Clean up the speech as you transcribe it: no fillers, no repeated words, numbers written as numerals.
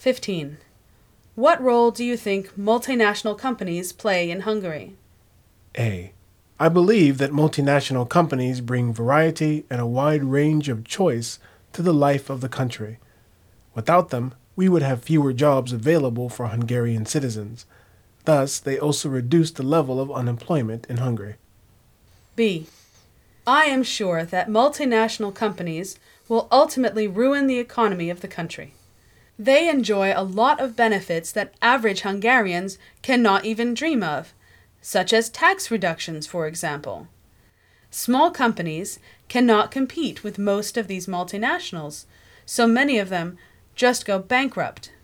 15. What role do you think multinational companies play in Hungary? A. I believe that multinational companies bring variety and a wide range of choice to the life of the country. Without them, we would have fewer jobs available for Hungarian citizens. Thus, they also reduce the level of unemployment in Hungary. B. I am sure that multinational companies will ultimately ruin the economy of the country. They enjoy a lot of benefits that average Hungarians cannot even dream of, such as tax reductions, for example. Small companies cannot compete with most of these multinationals, so many of them just go bankrupt.